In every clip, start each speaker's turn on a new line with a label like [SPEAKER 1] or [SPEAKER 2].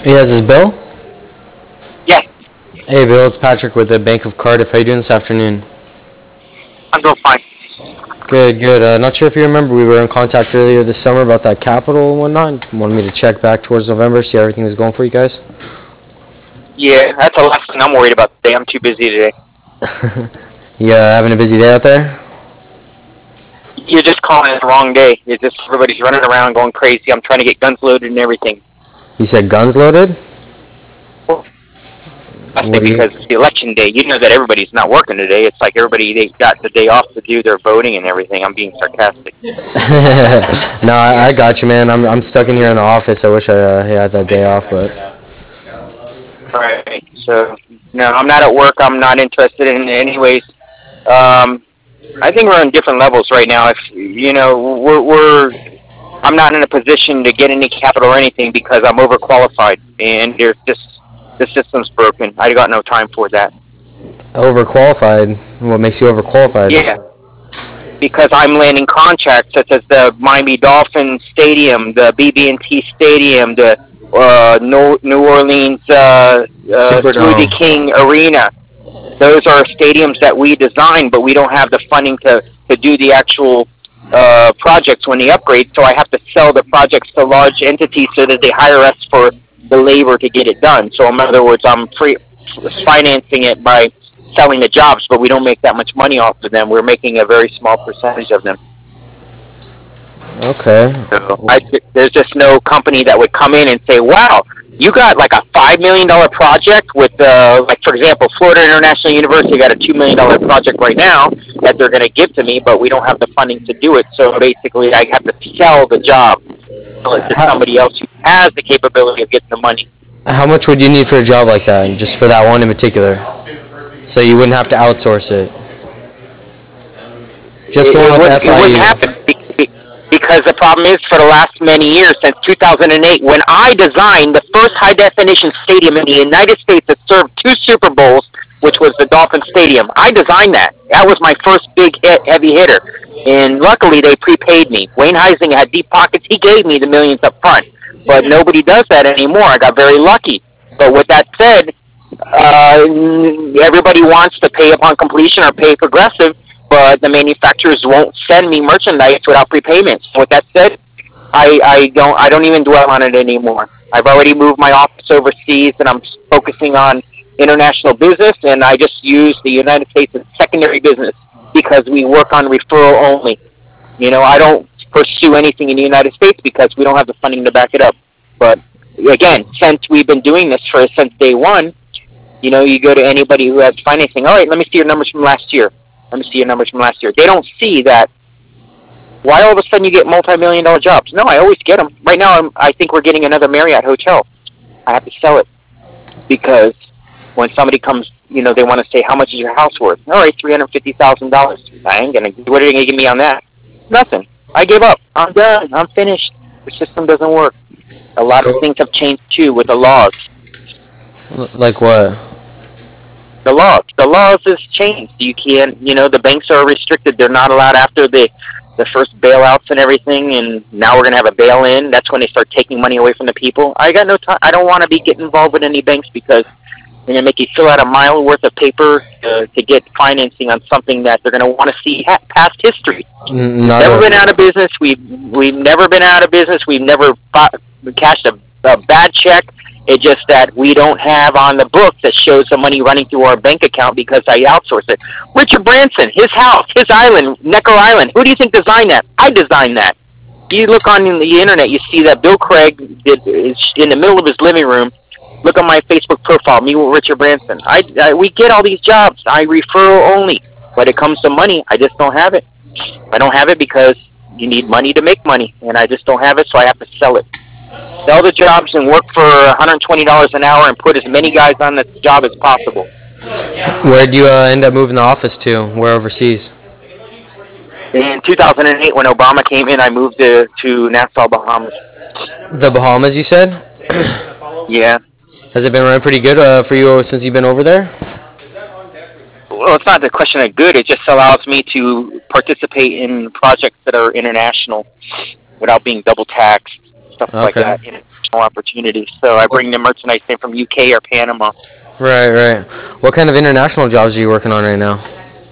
[SPEAKER 1] Yes, this is Bill.
[SPEAKER 2] Yes,
[SPEAKER 1] Hey, Bill, it's Patrick with the Bank of Cardiff. How you doing this afternoon?
[SPEAKER 2] I'm doing fine.
[SPEAKER 1] Good, good. Not sure if you remember, we were in contact earlier this summer about that capital and whatnot. Wanted me to check back towards November, see how everything was going for you guys.
[SPEAKER 2] Yeah, that's the last thing I'm worried about today. I'm too busy today.
[SPEAKER 1] You having a busy day out there?
[SPEAKER 2] You're just calling it the wrong day. It's just everybody's running around going crazy. I'm trying to get guns loaded and everything.
[SPEAKER 1] You said guns loaded?
[SPEAKER 2] Last day
[SPEAKER 1] What do you?
[SPEAKER 2] because it's the election day. You know that everybody's not working today. It's like they got the day off to do their voting and everything. I'm being sarcastic.
[SPEAKER 1] No, I got you, man. I'm stuck in here in the office. I wish I had that day off, but
[SPEAKER 2] All right. So no, I'm not at work. I'm not interested in it anyways. I think we're on different levels right now. If you know, we're I'm not in a position to get any capital or anything because I'm overqualified and there's just the system's broken. I got no time for that.
[SPEAKER 1] overqualified. What makes you overqualified?
[SPEAKER 2] Yeah, because I'm landing contracts such as the Miami Dolphins Stadium, the BB&T Stadium, the New Orleans Smoothie
[SPEAKER 1] Superdome.
[SPEAKER 2] King Arena. Those are stadiums that we designed, but we don't have the funding to do the actual projects when they upgrade. So I have to sell the projects to large entities so that they hire us for the labor to get it done. So in other words, I'm financing it by selling the jobs, but we don't make that much money off of them. We're making a very small percentage of them.
[SPEAKER 1] Okay.
[SPEAKER 2] So there's just no company that would come in and say, "Wow, you got like a $5 million project with, like for example, Florida International University got a $2 million project right now that they're going to give to me, but we don't have the funding to do it. So basically, I have to sell the job to
[SPEAKER 1] How,
[SPEAKER 2] somebody else who has the capability of getting the money.
[SPEAKER 1] how much would you need for a job like that, just for that one in particular? So you wouldn't have to outsource it. Just the one with
[SPEAKER 2] It wouldn't happen
[SPEAKER 1] FIU.
[SPEAKER 2] because the problem is for the last many years, since 2008, when I designed the first high definition stadium in the United States that served two Super Bowls, which was the Dolphin Stadium, I designed that. That was my first big heavy hitter. And luckily, they prepaid me. Wayne Heising had deep pockets. He gave me the millions up front. But nobody does that anymore. I got very lucky. But with that said, everybody wants to pay upon completion or pay progressive, but the manufacturers won't send me merchandise without prepayment. So with that said, I don't even dwell on it anymore. I've already moved my office overseas, and I'm focusing on international business, and I just use the United States as secondary business because we work on referral only. You know, I don't pursue anything in the United States because we don't have the funding to back it up. But again, since we've been doing this since day one, you know, you go to anybody who has financing. All right, let me see your numbers from last year. Let me see your numbers from last year. They don't see that. Why all of a sudden you get multi-million-dollar jobs? No, I always get them. Right now, I think we're getting another Marriott hotel. I have to sell it because when somebody comes, you know, they want to say, how much is your house worth? All right, $350,000. I ain't going to, what are they going to give me on that? Nothing. I gave up. I'm done. I'm finished. The system doesn't work. A lot of
[SPEAKER 1] So,
[SPEAKER 2] things have changed, too, with the laws.
[SPEAKER 1] like what?
[SPEAKER 2] The laws has changed. You can't, you know, the banks are restricted. They're not allowed after the first bailouts and everything, and now we're going to have a bail-in. That's when they start taking money away from the people. I got no time. I don't want to be getting involved with any banks because they're going to make you fill out a mile worth of paper to get financing on something that they're going to want to see past history. We've
[SPEAKER 1] Not
[SPEAKER 2] never been out
[SPEAKER 1] a.
[SPEAKER 2] of business. We've never been out of business. We've never cashed a bad check. It's just that we don't have on the books that shows the money running through our bank account because I outsourced it. Richard Branson, his house, his island, Necker Island. Who do you think designed that? I designed that. You look on the internet, you see that Bill Craig is in the middle of his living room. Look on my Facebook profile, me with Richard Branson. We get all these jobs. I referral only. When it comes to money, I just don't have it. I don't have it because you need money to make money, and I just don't have it, so I have to sell it. Sell the jobs and work for $120 an hour and put as many guys on the job as possible.
[SPEAKER 1] Where'd you end up moving the office to? Where overseas?
[SPEAKER 2] In 2008, when Obama came in, I moved to Nassau, Bahamas.
[SPEAKER 1] The Bahamas, you said?
[SPEAKER 2] Yeah.
[SPEAKER 1] Has it been running pretty good for you since you've been over there?
[SPEAKER 2] Well, it's not the question of good. It just allows me to participate in projects that are international without being double taxed. stuff like
[SPEAKER 1] Okay.
[SPEAKER 2] that, international opportunities. So I bring the merchandise in from UK or Panama.
[SPEAKER 1] Right, right. What kind of international jobs are you working on right now?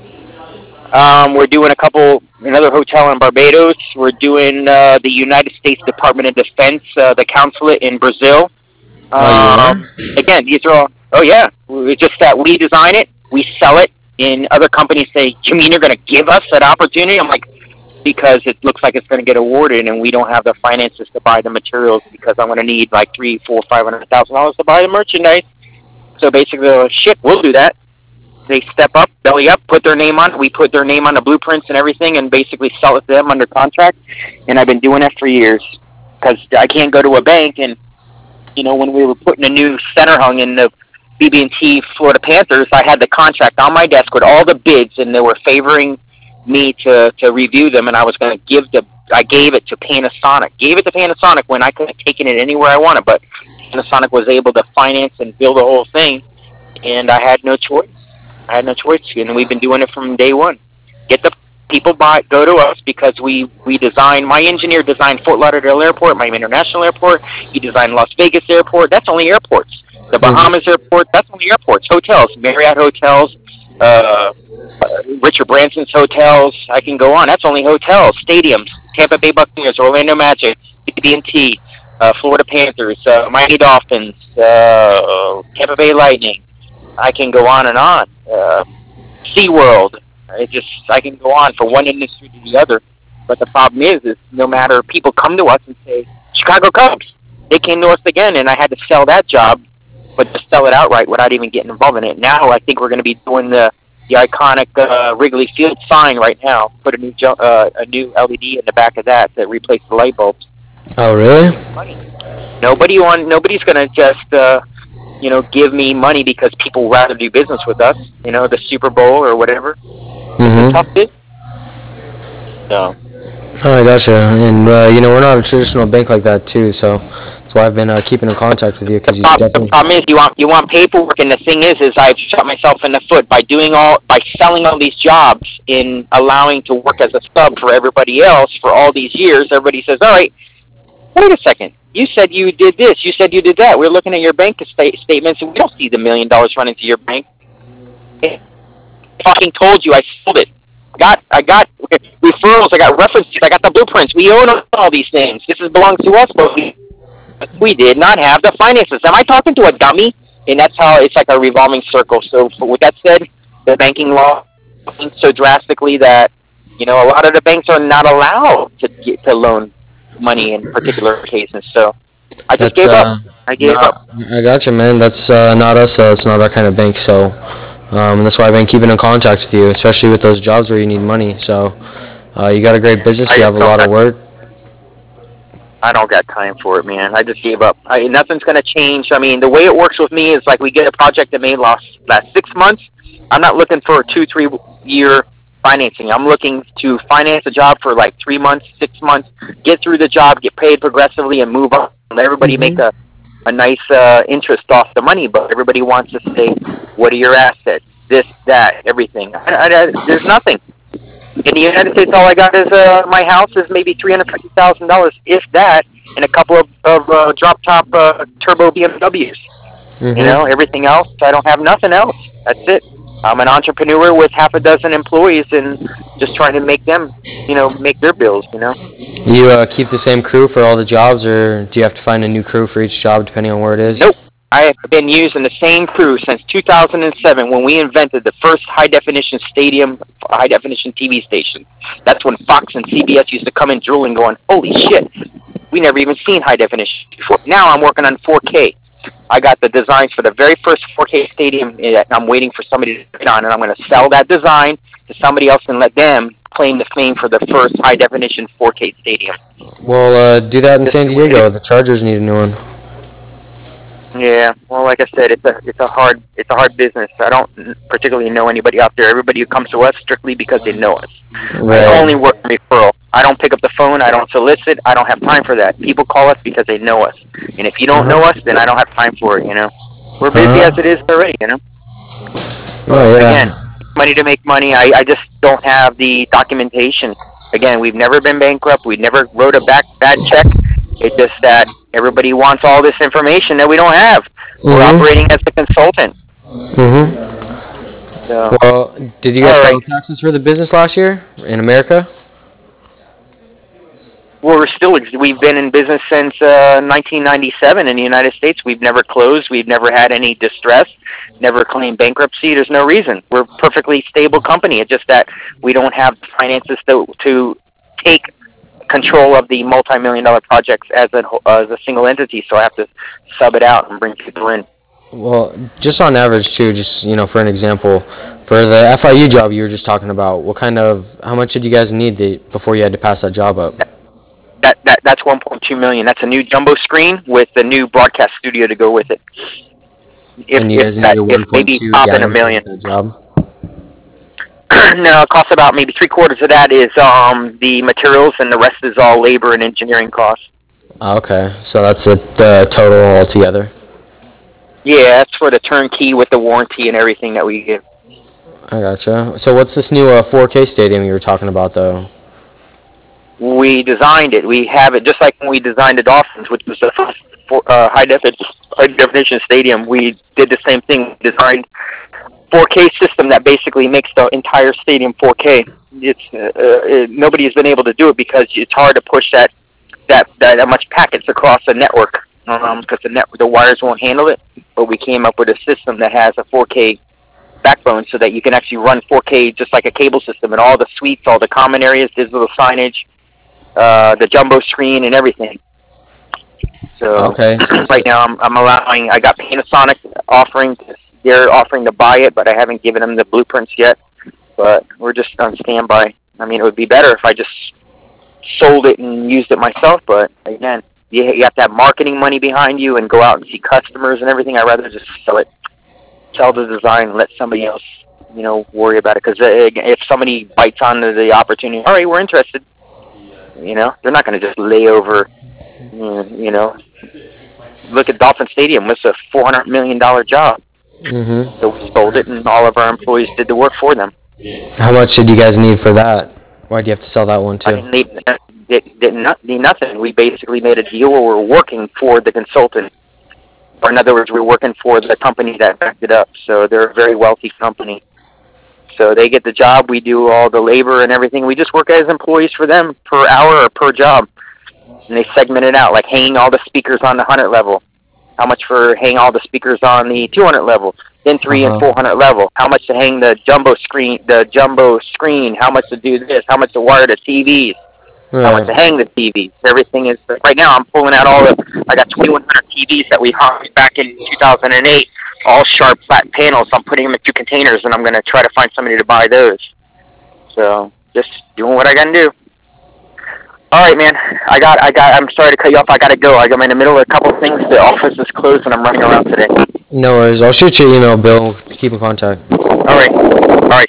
[SPEAKER 2] We're doing another hotel in Barbados. We're doing the United States Department of Defense, the consulate in Brazil.
[SPEAKER 1] Oh, you are?
[SPEAKER 2] Again, these are all, oh yeah, it's just that we design it, we sell it, and other companies say, you mean you're going to give us that opportunity? I'm like, because it looks like it's going to get awarded, and we don't have the finances to buy the materials because I'm going to need like $300,000, $400,000 to buy the merchandise. So basically, shit, we'll do that. They step up, belly up, put their name on it. We put their name on the blueprints and everything, and basically sell it to them under contract. And I've been doing that for years because I can't go to a bank and, when we were putting a new center hung in the BB&T Florida Panthers, I had the contract on my desk with all the bids, and they were favoring me to review them, and I was going to I gave it to Panasonic. Gave it to Panasonic when I could have taken it anywhere I wanted, but Panasonic was able to finance and build the whole thing, and I had no choice. And we've been doing it from day one. Get the people go to us because my engineer designed Fort Lauderdale Airport, Miami International Airport. He designed Las Vegas Airport. That's only airports. The Bahamas Airport, that's only airports. Hotels, Marriott Hotels, Richard Branson's hotels. I can go on. That's only hotels. Stadiums, Tampa Bay Buccaneers, Orlando Magic, BB&T, Florida Panthers, Miami Dolphins, Tampa Bay Lightning. I can go on and on. SeaWorld. I can go on from one industry to the other. But the problem is no matter, people come to us and say, Chicago Cubs. They came to us again, and I had to sell that job, but to sell it outright without even getting involved in it. Now I think we're going to be doing the iconic Wrigley Field sign right now. Put a new LED in the back of that replace the light bulbs.
[SPEAKER 1] Oh, really?
[SPEAKER 2] Nobody's going to just give me money because people rather do business with us. The Super Bowl or whatever. It's a tough business. So.
[SPEAKER 1] Oh, I gotcha. And we're not a traditional bank like that too, so that's why I've been keeping in contact with you because
[SPEAKER 2] The problem is you want paperwork, and the thing is I've shot myself in the foot by selling all these jobs in allowing to work as a sub for everybody else for all these years. Everybody says, all right, wait a second. You said you did this. You said you did that. We're looking at your bank statements, and we don't see the $1 million running to your bank. I fucking told you I sold it. I got referrals. I got references. I got the blueprints. We own all these things. This belongs to us, but we did not have the finances. Am I talking to a dummy? And that's how it's like a revolving circle. So with that said, the banking law changed so drastically that a lot of the banks are not allowed to loan money in particular cases. So I just gave up. I gave up.
[SPEAKER 1] I gotcha, man. That's not us. It's not our kind of bank. So that's why I've been keeping in contact with you, especially with those jobs where you need money. So you got a great business. You have a lot of work.
[SPEAKER 2] I don't got time for it, man. I just gave up. Nothing's going to change. I mean, the way it works with me is like we get a project that may last 6 months. I'm not looking for a 2-3 year financing. I'm looking to finance a job for like 3 months, 6 months, get through the job, get paid progressively, and move on. Let everybody make a nice interest off the money, but everybody wants to say, what are your assets? This, that, everything. There's nothing. In the United States, all I got is my house is maybe $350,000, if that, and a couple of drop-top turbo BMWs. Everything else, I don't have nothing else. That's it. I'm an entrepreneur with half a dozen employees and just trying to make them, make their bills,
[SPEAKER 1] You keep the same crew for all the jobs, or do you have to find a new crew for each job depending on where it is?
[SPEAKER 2] Nope. I have been using the same crew since 2007 when we invented the first high-definition high-definition TV station. That's when Fox and CBS used to come in drooling going, holy shit, we never even seen high-definition before. Now I'm working on 4K. I got the designs for the very first 4K stadium. I'm waiting for somebody to get on, and I'm going to sell that design to somebody else and let them claim the fame for the first high-definition 4K stadium.
[SPEAKER 1] Well, do that in San Diego. The Chargers need a new one.
[SPEAKER 2] Yeah, well, like I said, it's a hard business. I don't particularly know anybody out there. Everybody who comes to us strictly because they know us. Right. I only work referral. I don't pick up the phone. I don't solicit. I don't have time for that. People call us because they know us. And if you don't know us, then I don't have time for it. We're busy as it is already.
[SPEAKER 1] Oh yeah.
[SPEAKER 2] Again, money to make money. I just don't have the documentation. Again, we've never been bankrupt. We never wrote a bad check. It's just that everybody wants all this information that we don't have. We're
[SPEAKER 1] Mm-hmm.
[SPEAKER 2] operating as a consultant.
[SPEAKER 1] Mm-hmm.
[SPEAKER 2] So,
[SPEAKER 1] Well, did you guys
[SPEAKER 2] all
[SPEAKER 1] file
[SPEAKER 2] right.
[SPEAKER 1] taxes for the business last year in America?
[SPEAKER 2] Well, we've been in business since 1997 in the United States. We've never closed. We've never had any distress. Never claimed bankruptcy. There's no reason. We're a perfectly stable company. It's just that we don't have the finances to take control of the multi-million dollar projects as a single entity. So I have to sub it out and bring people in.
[SPEAKER 1] Well, just on average too, just for an example, for the FIU job you were just talking about, how much did you guys need before you had to pass that job up?
[SPEAKER 2] That's 1.2 million. That's a new jumbo screen with a new broadcast studio to go with it.
[SPEAKER 1] And you guys needed
[SPEAKER 2] If maybe
[SPEAKER 1] 1.2
[SPEAKER 2] top in a
[SPEAKER 1] again to
[SPEAKER 2] million.
[SPEAKER 1] get that job.
[SPEAKER 2] No, it costs about maybe three quarters of that is the materials, and the rest is all labor and engineering costs.
[SPEAKER 1] Okay, so that's the total altogether.
[SPEAKER 2] Yeah, that's for the turnkey with the warranty and everything that we give.
[SPEAKER 1] I gotcha. So what's this new 4K stadium you were talking about though?
[SPEAKER 2] We designed it. We have it just like when we designed the Dolphins, which was the first high definition stadium. We did the same thing. We designed 4K system that basically makes the entire stadium 4K. Nobody has been able to do it because it's hard to push that much packets across the network because the wires won't handle it. But we came up with a system that has a 4K backbone so that you can actually run 4K just like a cable system in all the suites, all the common areas, digital signage, the jumbo screen, and everything. So
[SPEAKER 1] Okay,
[SPEAKER 2] right now I'm allowing. I got Panasonic offering. They're offering to buy it, but I haven't given them the blueprints yet. But we're just on standby. I mean, it would be better if I just sold it and used it myself. But again, you have to have marketing money behind you and go out and see customers and everything. I'd rather just sell the design, and let somebody else, worry about it. Because if somebody bites onto the opportunity, all right, we're interested. They're not going to just lay over. You know, look at Dolphin Stadium. It's a $400 million job.
[SPEAKER 1] mm-hmm.
[SPEAKER 2] So we sold it, and all of our employees did the work for them.
[SPEAKER 1] How much did you guys need for that? Why do you have to sell that one
[SPEAKER 2] I
[SPEAKER 1] too?
[SPEAKER 2] didn't need nothing. We basically made a deal where we're working for the consultant, or in other words, we're working for the company that backed it up. So they're a very wealthy company. So they get the job. We do all the labor and everything. We just work as employees for them per hour or per job. And they segment it out, like hanging all the speakers on the 100 level. How much for hang all the speakers on the 200 level, then
[SPEAKER 1] Uh
[SPEAKER 2] 3 and
[SPEAKER 1] huh.
[SPEAKER 2] 400 level? How much to hang the jumbo screen? How much to do this? How much to wire the TVs? How much to
[SPEAKER 1] Right.
[SPEAKER 2] hang the TVs? Everything is right now. I'm pulling out all the. I got 2,100 TVs that we hung back in 2008, all sharp flat panels. I'm putting them in two containers, and I'm going to try to find somebody to buy those. So just doing what I got to do. All right, man. I'm sorry to cut you off. I gotta go. I'm in the middle of a couple of things. The office is closed, and I'm running around today.
[SPEAKER 1] No worries. I'll shoot you an email, Bill. Keep in contact.
[SPEAKER 2] All right. All right.